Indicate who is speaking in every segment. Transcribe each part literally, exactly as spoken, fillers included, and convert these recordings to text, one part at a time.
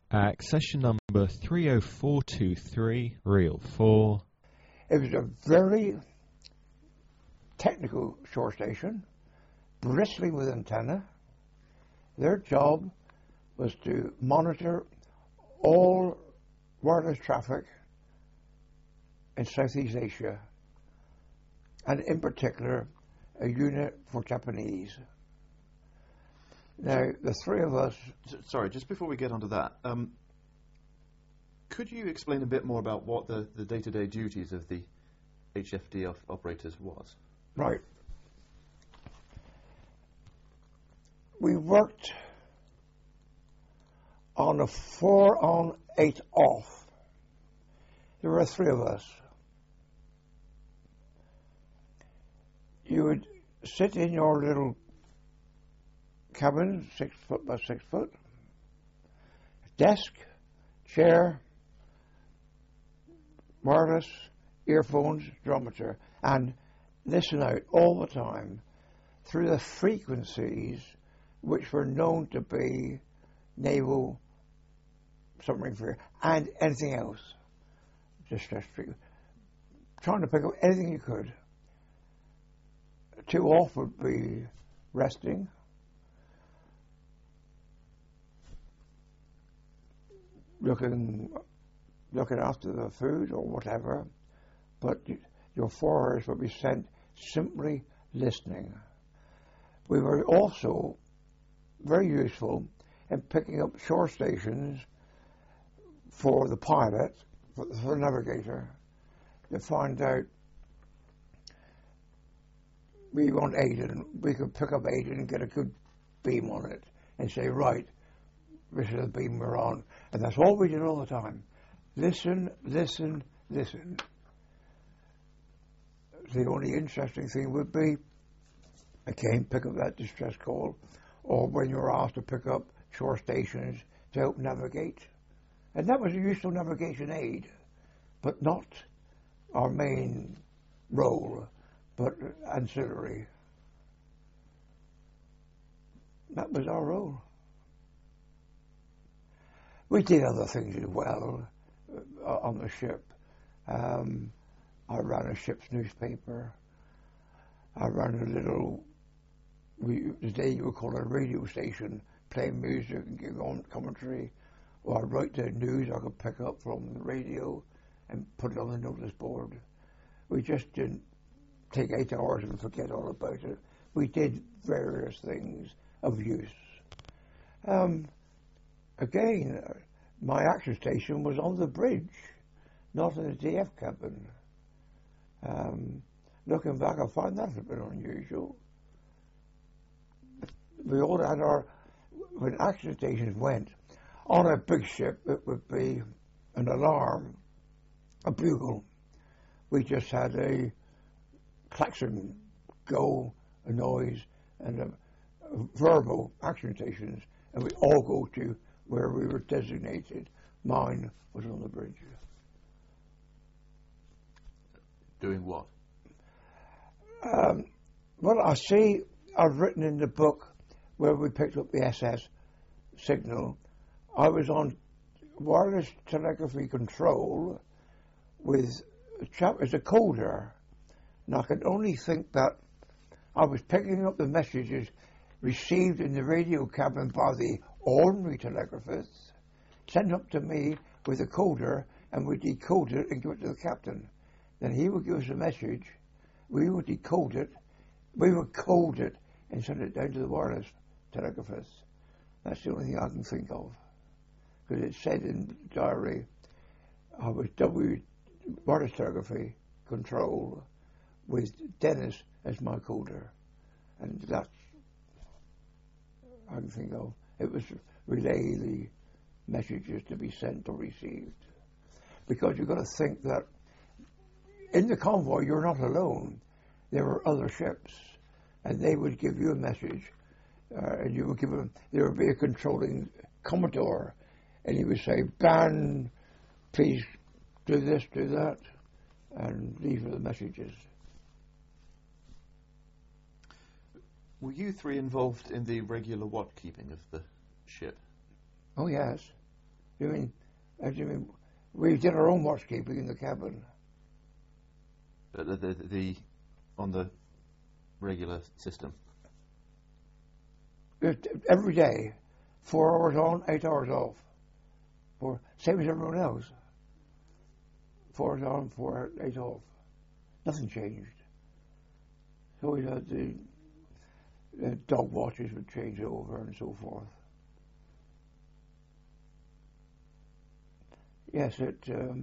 Speaker 1: Uh, session number three oh four two three, reel four.
Speaker 2: It was a very technical shore station, bristling with antenna. Their job was to monitor all wireless traffic in Southeast Asia, and in particular a unit for Japanese. Now, the three of us...
Speaker 3: Sorry, just before we get onto that, um, could you explain a bit more about what the, the day-to-day duties of the H F D op operators was?
Speaker 2: Right. We worked on a four on, eight off. There were three of us. You would sit in your little cabin, six foot by six foot, desk, chair, wireless, earphones, drummeter, and listen out all the time through the frequencies which were known to be naval submarine frequency and anything else. Distress frequency. Trying to pick up anything you could. Two off would be resting. Looking, looking after the food or whatever, but your four hours would be spent simply listening. We were also very useful in picking up shore stations for the pilot, for the, for the navigator, to find out we want Aden. We could pick up Aden and get a good beam on it and say, right, this is the beam we're on. And that's all we did all the time. Listen, listen, listen. The only interesting thing would be, again, pick up that distress call, or when you're asked to pick up shore stations to help navigate. And that was a useful navigation aid, but not our main role, but ancillary. That was our role. We did other things as well uh, on the ship. Um, I ran a ship's newspaper. I ran a little, we, today you would call it a radio station, playing music and give on commentary. Or I'd write the news I could pick up from the radio and put it on the notice board. We just didn't take eight hours and forget all about it. We did various things of use. Um, Again, uh, my action station was on the bridge, not in the D F cabin. Um, looking back, I find that a bit unusual. We all had our, when action stations went, on a big ship, it would be an alarm, a bugle. We just had a klaxon go, a noise, and a, a verbal action stations, and we all go to where we were designated. Mine was on the bridge.
Speaker 3: Doing what?
Speaker 2: Um, well, I see I've written in the book where we picked up the S S signal. I was on wireless telegraphy control with a chap as a coder. And I could only think that I was picking up the messages received in the radio cabin by the ordinary telegraphists, sent up to me with a coder, and we decode it and give it to the captain. Then he would give us a message, we would decode it, we would code it, and send it down to the wireless telegraphists. That's the only thing I can think of. Because it said in the diary, I was W wireless telegraphy control with Dennis as my coder. And that's I can think of. It was relay the messages to be sent or received. Because you've got to think that in the convoy you're not alone. There were other ships, and they would give you a message, uh, and you would give them. There would be a controlling commodore, and he would say, "Ban, please do this, do that," and these were the messages.
Speaker 3: Were you three involved in the regular watch keeping of the ship?
Speaker 2: Oh yes, You mean, uh, you mean we did our own watchkeeping in the cabin.
Speaker 3: Uh, the, the, the on the regular system.
Speaker 2: It, every day, four hours on, eight hours off. For same as everyone else. Four hours on, four hours, eight off. Nothing changed. So we had the, the dog watches would change over and so forth. Yes, it um,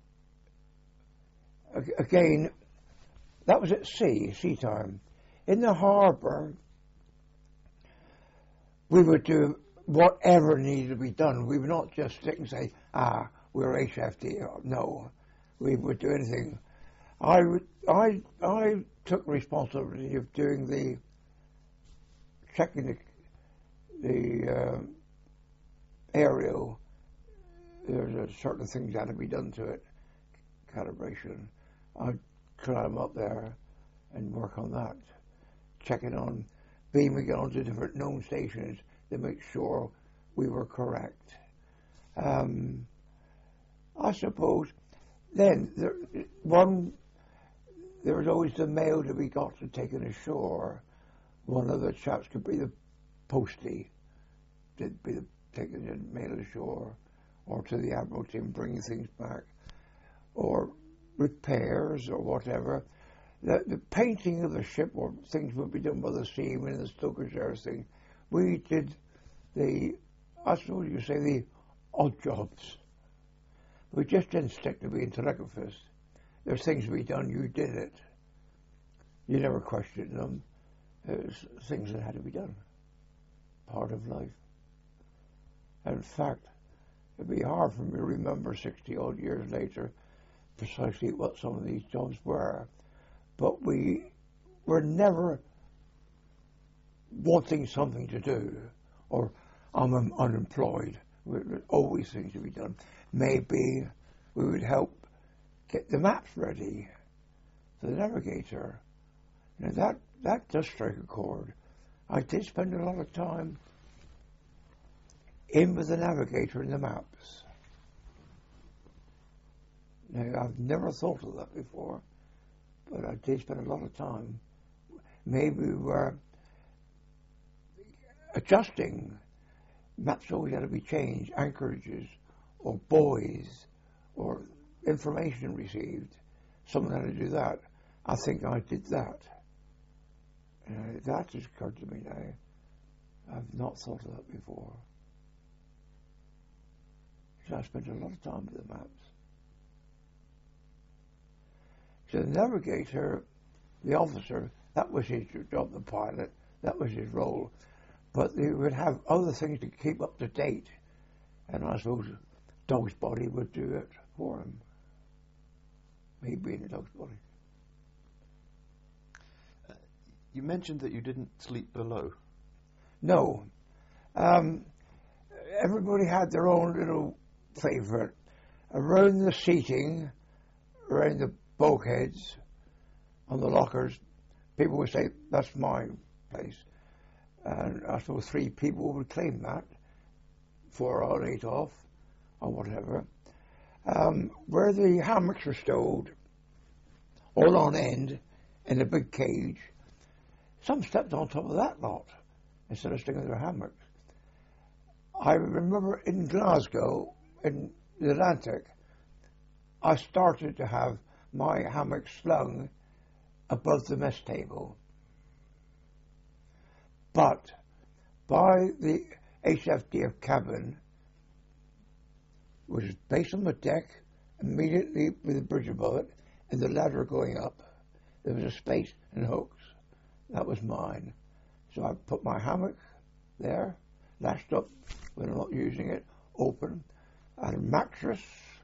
Speaker 2: again. That was at sea, sea time. In the harbour, we would do whatever needed to be done. We would not just stick and say, ah, we're H F D. No, we would do anything. I, I, I took responsibility of doing the, checking the, the uh, aerial. There's a certain things that had to be done to it, calibration. I'd climb up there and work on that, checking on, beaming on to different known stations to make sure we were correct. Um, I suppose then there, one, there was always the mail to be got and taken ashore. One of the chaps could be the postie, did be the taking the mail ashore, or to the Admiralty and bringing things back, or repairs or whatever. The, the painting of the ship or things would be done by the seamen and the stokers, everything. We did the, I suppose you say, the odd jobs. We just didn't stick to being telegraphists. There's things to be done, you did it. You never questioned them. There's things that had to be done. Part of life. And in fact, it'd be hard for me to remember sixty odd years later precisely what some of these jobs were. But we were never wanting something to do, or I'm un- unemployed. There were always things to be done. Maybe we would help get the maps ready for the navigator. Now that, that does strike a chord. I did spend a lot of time in with the navigator and the maps. Now, I've never thought of that before, but I did spend a lot of time. Maybe we were adjusting. Maps always had to be changed, anchorages, or buoys, or information received. Someone had to do that. I think I did that. Uh, that has occurred to me now. I've not thought of that before. So I spent a lot of time with the maps. So the navigator, the officer, that was his job, the pilot, that was his role. But they would have other things to keep up to date. And I suppose Dog's Body would do it for him. Me being a dog's body.
Speaker 3: Uh, you mentioned that you didn't sleep below.
Speaker 2: No. Um, everybody had their own little favourite. Around the seating, around the bulkheads, on the lockers, people would say, that's my place. And I suppose three people would claim that, four on, eight off, or whatever. Um, where the hammocks were stowed, all on end, in a big cage, some stepped on top of that lot instead of sticking their hammocks. I remember in Glasgow, in the Atlantic, I started to have my hammock slung above the mess table. But by the H F D F cabin, which was based on the deck, immediately with the bridge above it, and the ladder going up, there was a space and hooks. That was mine. So I put my hammock there, lashed up when I'm not using it, open, and a mattress,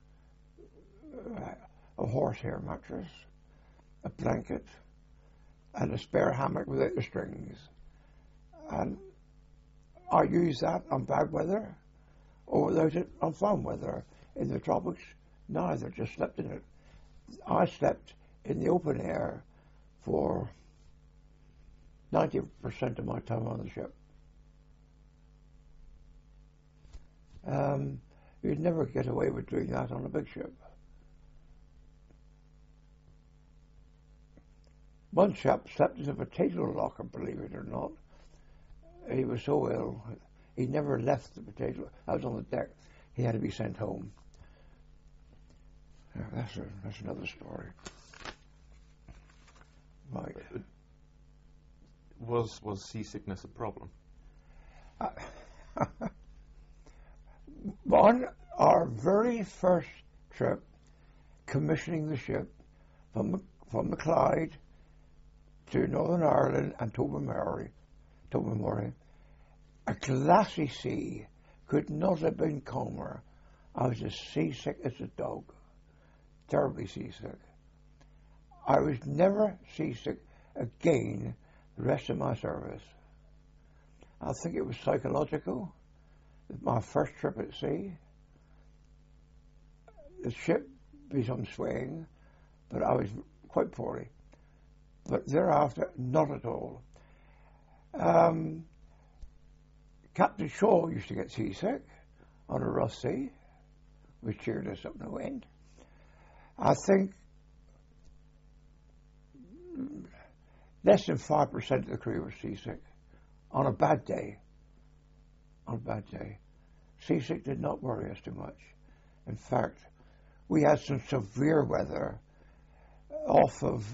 Speaker 2: a horsehair mattress, a blanket, and a spare hammock without the strings. And I use that on bad weather, or without it on fine weather. In the tropics, neither, just slept in it. I slept in the open air for ninety percent of my time on the ship. Um, You'd never get away with doing that on a big ship. One chap slept in a potato locker, believe it or not. He was so ill, he never left the potato. I was on the deck. He had to be sent home. Yeah, that's, a, that's another story. Right.
Speaker 3: Was was seasickness a problem?
Speaker 2: Uh, on our very first trip, commissioning the ship from the, from the Clyde to Northern Ireland and Tobermory, Tobermory, a glassy sea could not have been calmer. I was as seasick as a dog, terribly seasick. I was never seasick again the rest of my service. I think it was psychological. My first trip at sea, the ship was on swing, but I was quite poorly. But thereafter, not at all. Um, Captain Shaw used to get seasick on a rough sea, which cheered us up no end. I think less than five percent of the crew were seasick on a bad day. On a bad day. Seasick did not worry us too much. In fact, we had some severe weather off of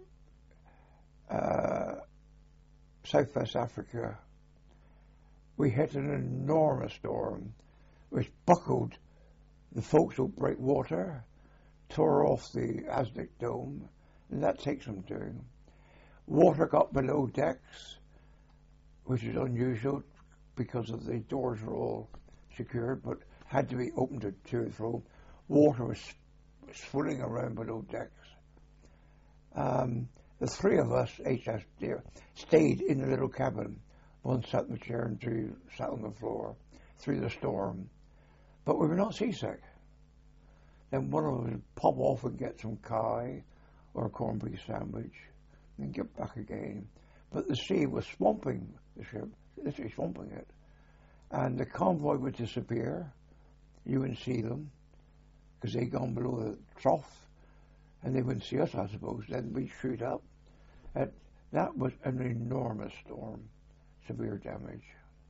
Speaker 2: uh, Southwest Africa. We hit an enormous storm which buckled the forecastle breakwater, tore off the Aztec dome, and that takes some doing. Water got below decks, which is unusual because of the doors were all secured, but had to be opened to, to and fro. Water was swirling around below decks. Um, the three of us, H S D, stayed in the little cabin. One sat in the chair and two sat on the floor through the storm. But we were not seasick. Then one of us would pop off and get some kai or a corned beef sandwich and get back again. But the sea was swamping the ship, literally swamping it. And the convoy would disappear. You wouldn't see them because they'd gone below the trough, and they wouldn't see us, I suppose. Then we'd shoot up. And that was an enormous storm, severe damage.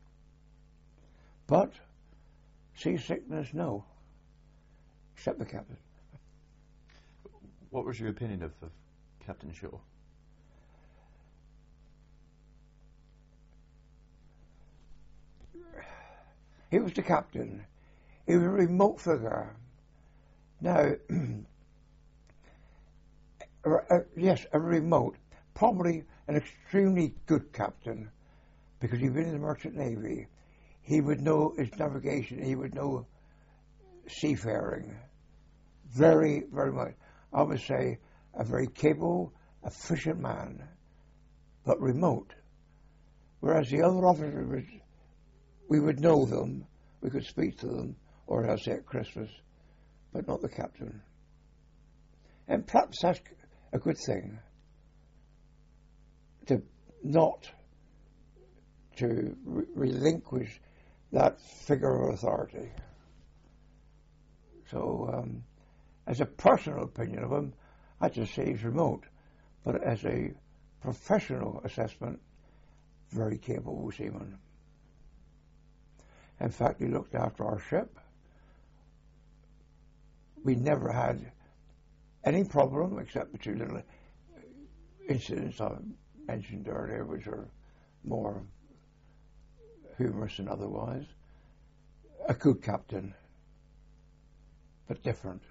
Speaker 2: But seasickness, no, except the captain.
Speaker 3: What was your opinion of, of Captain Shaw?
Speaker 2: He was the captain. He was a remote figure. Now, uh, yes, a remote, probably an extremely good captain, because he'd been in the Merchant Navy. He would know his navigation. He would know seafaring very, very much. I would say a very capable, efficient man, but remote. Whereas the other officers, we would know them, we could speak to them, or as I say at Christmas, but not the captain. And perhaps that's a good thing, to not to re- relinquish that figure of authority. So, um, as a personal opinion of him, I just say he's remote, but as a professional assessment, very capable seaman. In fact, he looked after our ship. We never had any problem except the two little incidents I mentioned earlier, which are more humorous than otherwise. A good captain, but different.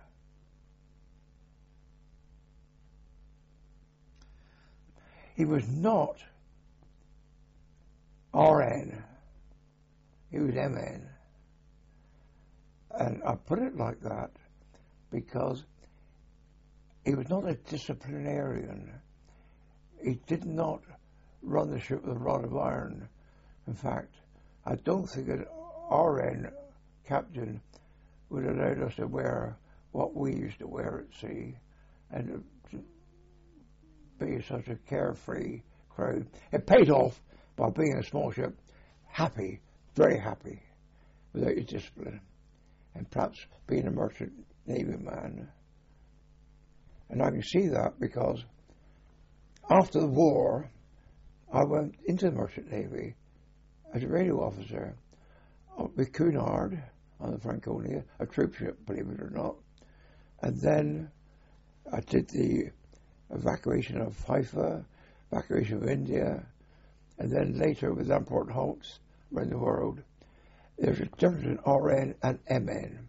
Speaker 2: He was not R N. He was M N. And I put it like that because he was not a disciplinarian. He did not run the ship with a rod of iron. In fact, I don't think an R N captain would have allowed us to wear what we used to wear at sea and to be such a carefree crowd. It paid off by being a small ship, happy, very happy, without your discipline. and perhaps being a merchant Navy man. And I can see that because after the war, I went into the merchant Navy as a radio officer with Cunard on the Franconia, a troop ship, believe it or not. And then I did the evacuation of Haifa, evacuation of India, and then later with important halts around the world. There's a difference in R N and M N.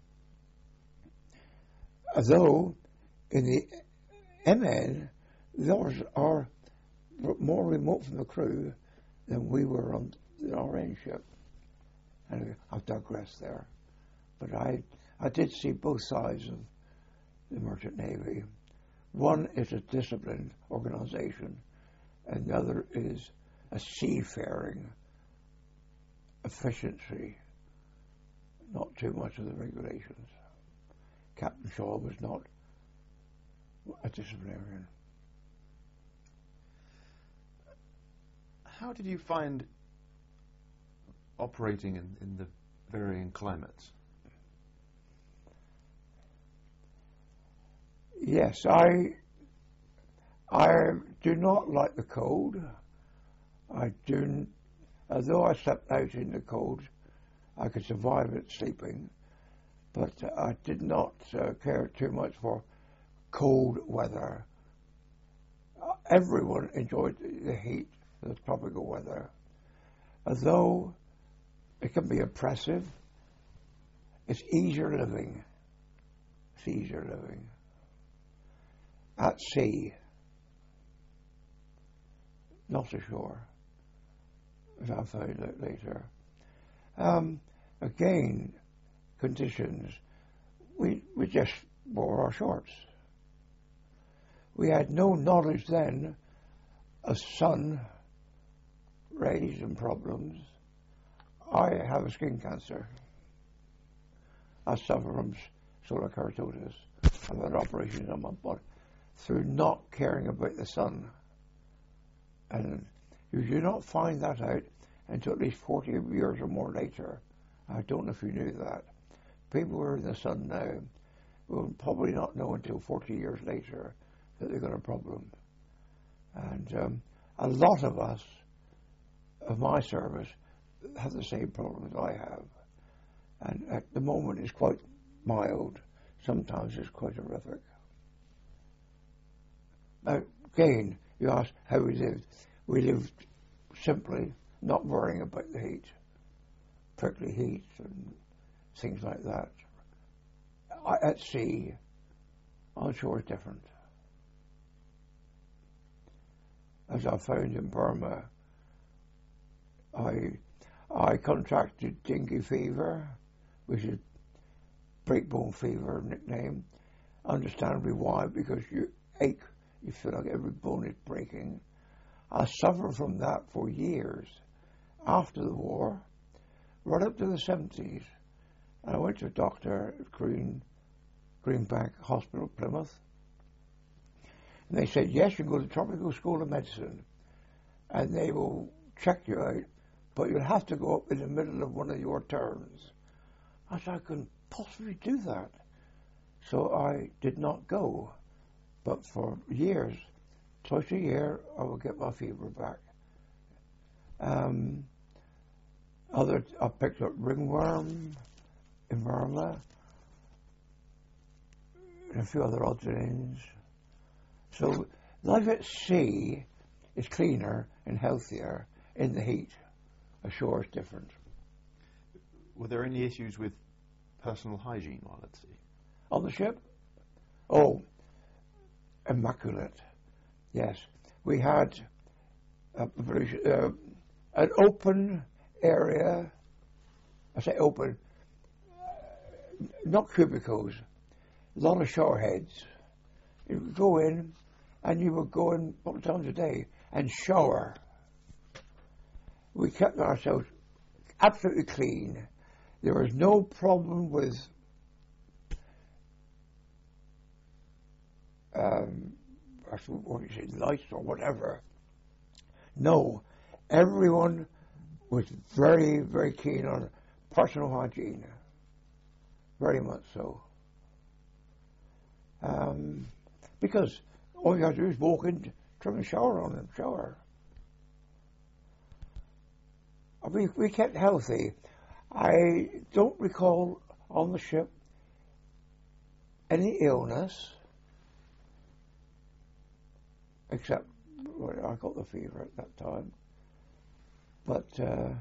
Speaker 2: Although in the M N, the others are more remote from the crew than we were on the R N ship. And I've digressed there. But I, I did see both sides of the Merchant Navy. One is a disciplined organization, and the other is a seafaring efficiency, not too much of the regulations. Captain Shaw was not a disciplinarian.
Speaker 3: How did you find operating in, in the varying climates?
Speaker 2: Yes, I I do not like the cold. I do, although I slept out in the cold, I could survive it sleeping, but I did not uh, care too much for cold weather. Uh, everyone enjoyed the heat, the tropical weather. Although it can be oppressive, it's easier living. It's easier living. At sea, not ashore, as I found out later. Um, again, conditions, we, we just wore our shorts. We had no knowledge then of sun rays and problems. I have a skin cancer. I suffer from solar keratosis. I've had operations on my body through not caring about the sun. And you do not find that out until at least forty years or more later. I don't know if you knew that. People who are in the sun now will probably not know until forty years later that they've got a problem. And um, a lot of us, of my service, have the same problems I have. And at the moment it's quite mild. Sometimes it's quite horrific. Now, again, you ask how we lived. We lived simply not worrying about the heat, prickly heat and things like that. At sea, on shore is different. As I found in Burma, I I contracted dengue fever, which is breakbone fever nickname. Understandably why, because you ache, you feel like every bone is breaking. I suffered from that for years after the war, right up to the seventies. And I went to a doctor at Green, Greenbank Hospital, Plymouth. And they said, yes, you go to the Tropical School of Medicine and they will check you out, but you'll have to go up in the middle of one of your turns. I said, I couldn't possibly do that. So I did not go. But for years, twice a year, I would get my fever back. Um, other, I picked up ringworm in Burma, and a few other odds and ends. So life at sea is cleaner and healthier in the heat. Ashore is different.
Speaker 3: Were there any issues with personal hygiene while at sea?
Speaker 2: On the ship? Oh, immaculate. Yes. We had a, uh, an open area. I say open, not cubicles, a lot of showerheads. You would go in and you would go in a couple of times a day and shower. We kept ourselves absolutely clean. There was no problem with um, what do you say, lights or whatever. No, everyone was very, very keen on personal hygiene. very much so. Um, because all you have to do is walk in, turn the shower on and shower. We, we kept healthy. I don't recall on the ship any illness, except well, I got the fever at that time. But uh,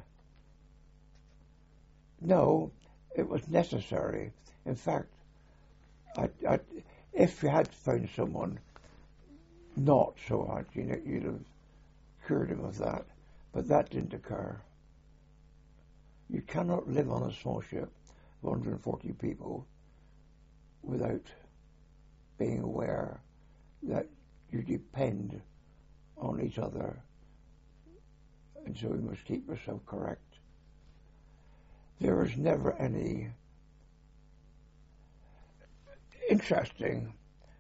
Speaker 2: no, it was necessary. In fact, I, I, if you had found someone not so hygienic, you'd have cured him of that. But that didn't occur. You cannot live on a small ship of one hundred forty people without being aware that you depend on each other, and so you must keep yourself correct. There was never any interesting.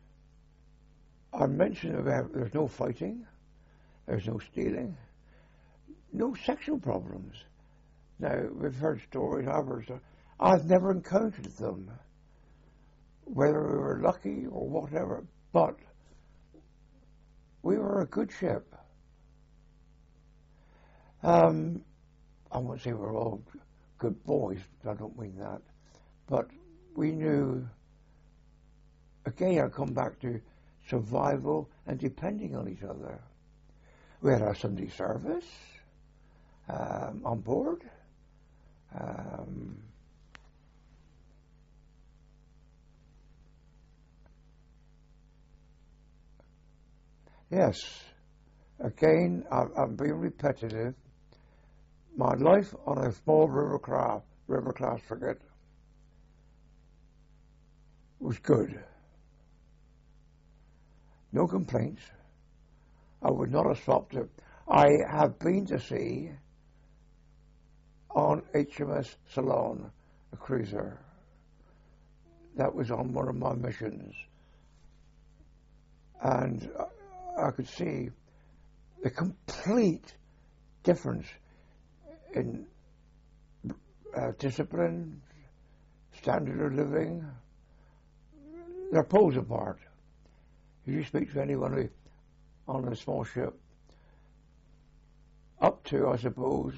Speaker 2: I mentioned about there's no fighting, there's no stealing, no sexual problems. Now, we've heard stories, I've heard, I've never encountered them, whether we were lucky or whatever, but we were a good ship. Um, I won't say we were all good boys, I don't mean that, but we knew, again I come back to survival and depending on each other. We had our Sunday service um, on board. Um, yes, again, I, I'm being repetitive. My life on a small river craft, river class frigate was good. No complaints. I would not have swapped it. I have been to sea on H M S Ceylon, a cruiser. That was on one of my missions. And I could see the complete difference in uh, discipline, standard of living. They're poles apart. If you speak to anyone who, on a small ship, up to, I suppose,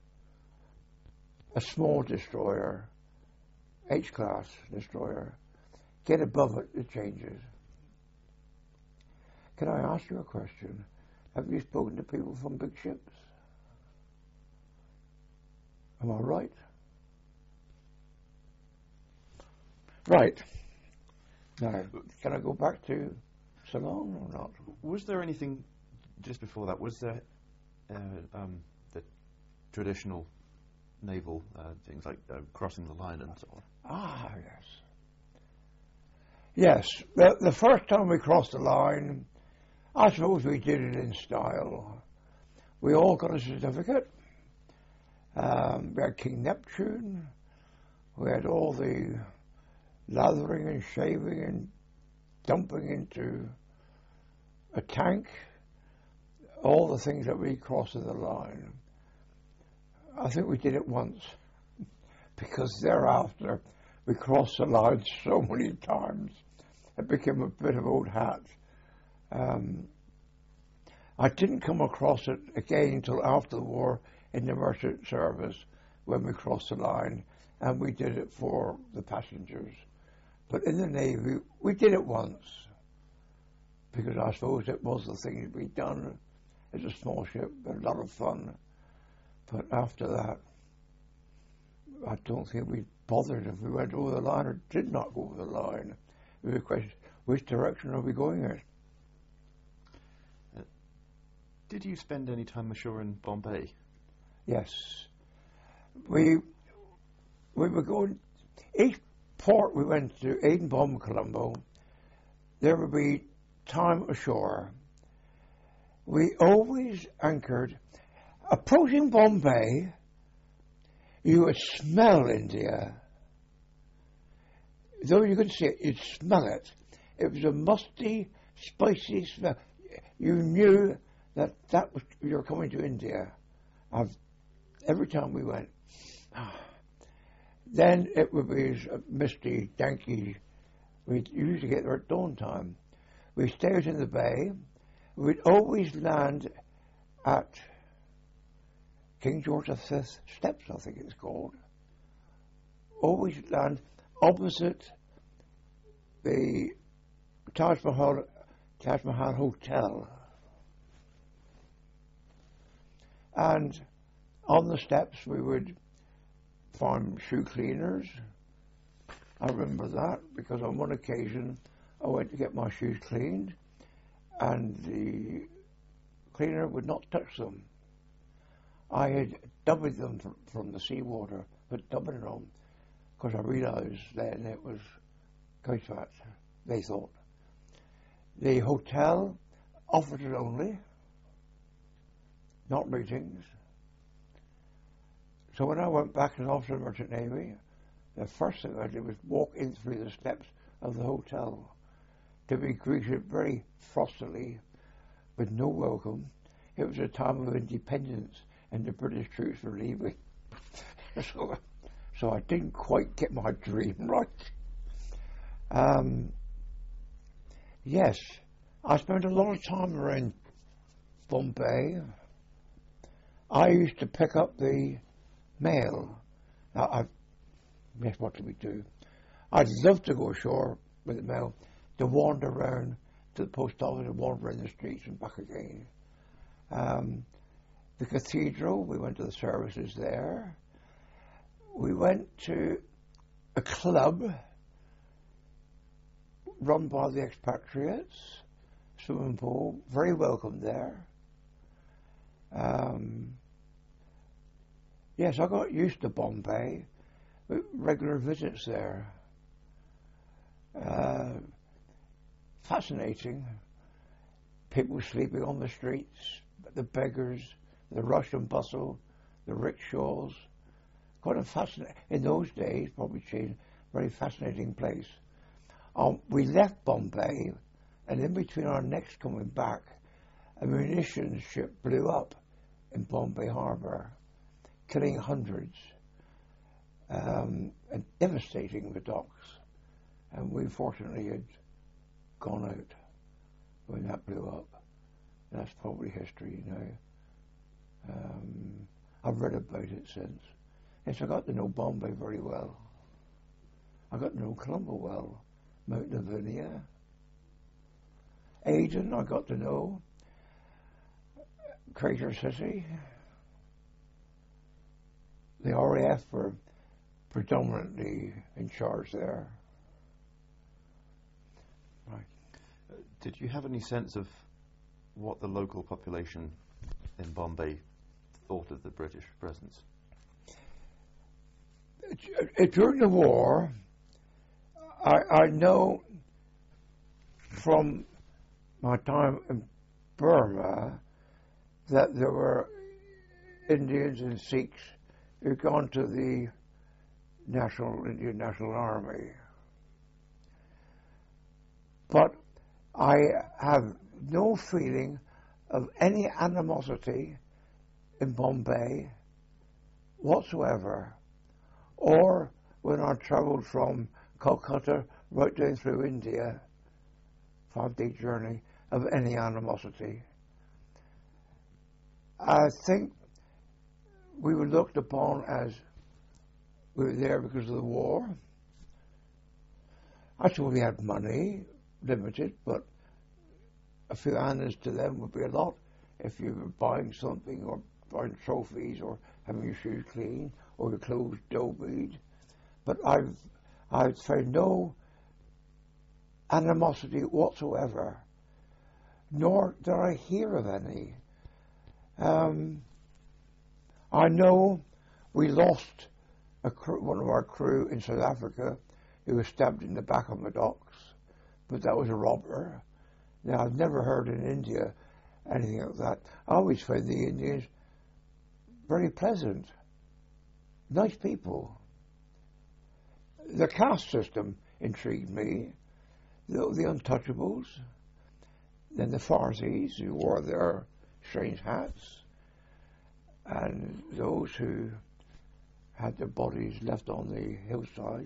Speaker 2: a small destroyer, H-class destroyer, get above it, it changes. Can I ask you a question? Have you spoken to people from big ships? Am I right? Right. Now, can I go back to Ceylon or not?
Speaker 3: Was there anything just before that? Was there uh, um, the traditional naval uh, things like uh, crossing the line and so on?
Speaker 2: Ah, yes. Yes, the, the first time we crossed the line, I suppose we did it in style. We all got a certificate. Um, we had King Neptune. We had all the lathering and shaving and dumping into a tank. All the things that we crossed the line. I think we did it once, because thereafter we crossed the line so many times it became a bit of old hat. Um, I didn't come across it again until after the war in the merchant service when we crossed the line, and we did it for the passengers. But in the Navy, we did it once, because I suppose it was the thing to be done. It's a small ship, a lot of fun. But after that, I don't think we bothered if we went over the line or did not go over the line. We were questioned, which direction are we going in?
Speaker 3: Uh, did you spend any time ashore in Bombay?
Speaker 2: Yes. We we were going, each port we went to, Aden, Bomb, Colombo, there would be time ashore. We always anchored. Approaching Bombay, you would smell India. Though you couldn't see it, you'd smell it. It was a musty, spicy smell. You knew that that was, you were coming to India. I've, every time we went, Then it would be a misty, danky. We'd usually get there at dawn time. We'd stay out in the bay. We'd always land at King George the Fifth Steps, I think it's called. Always land opposite the Taj Mahal, Taj Mahal Hotel. And on the steps we would find shoe cleaners. I remember that because on one occasion I went to get my shoes cleaned and the cleaner would not touch them. I had dubbed them from, from the seawater, but dubbing them because I realised then it was couch fat, they thought. The hotel offered it only, not ratings. So when I went back as an officer of the Merchant Navy, the first thing I did was walk in through the steps of the hotel to be greeted very frostily with no welcome. It was a time of independence and the British troops were leaving. so, so I didn't quite get my dream right. Um, yes, I spent a lot of time around Bombay. I used to pick up the mail. Now, I, yes, what did we do? I'd love to go ashore with the mail, to wander around to the post office and wander around the streets and back again. Um, the cathedral, we went to the services there. We went to a club run by the expatriates, swimming pool, very welcome there. Um, yes, I got used to Bombay, with regular visits there. Uh, fascinating. People sleeping on the streets, the beggars, the rush and bustle, the rickshaws. Quite a fascinating, in those days, probably changed, very fascinating place. Um, we left Bombay, and in between our next coming back, a munitions ship blew up in Bombay Harbour, killing hundreds, um, and devastating the docks. And we fortunately had gone out when that blew up. That's probably history, you know. Um, I've read about it since. Yes, I got to know Bombay very well. I got to know Colombo well, Mount Lavinia. Aden, I got to know. Crater City. The R A F were predominantly in charge there. Right.
Speaker 3: Uh, did you have any sense of what the local population in Bombay thought of the British presence?
Speaker 2: During the war, I, I know from my time in Burma that there were Indians and Sikhs who'd gone to the National Indian National Army. But I have no feeling of any animosity in Bombay whatsoever, or when I travelled from Calcutta right down through India, five-day journey, of any animosity. I think we were looked upon as we were there because of the war. I suppose we had money, limited, but a few annas to them would be a lot if you were buying something or buying trophies or having your shoes clean or your clothes dough-bead. But I've, I've found no animosity whatsoever, nor did I hear of any. Um, I know we lost a crew, one of our crew in South Africa who was stabbed in the back on the docks, but that was a robber. Now, I've never heard in India anything like that. I always found the Indians very pleasant, nice people. The caste system intrigued me, the, the untouchables, then the Farsis who wore their strange hats, and those who had their bodies left on the hillside.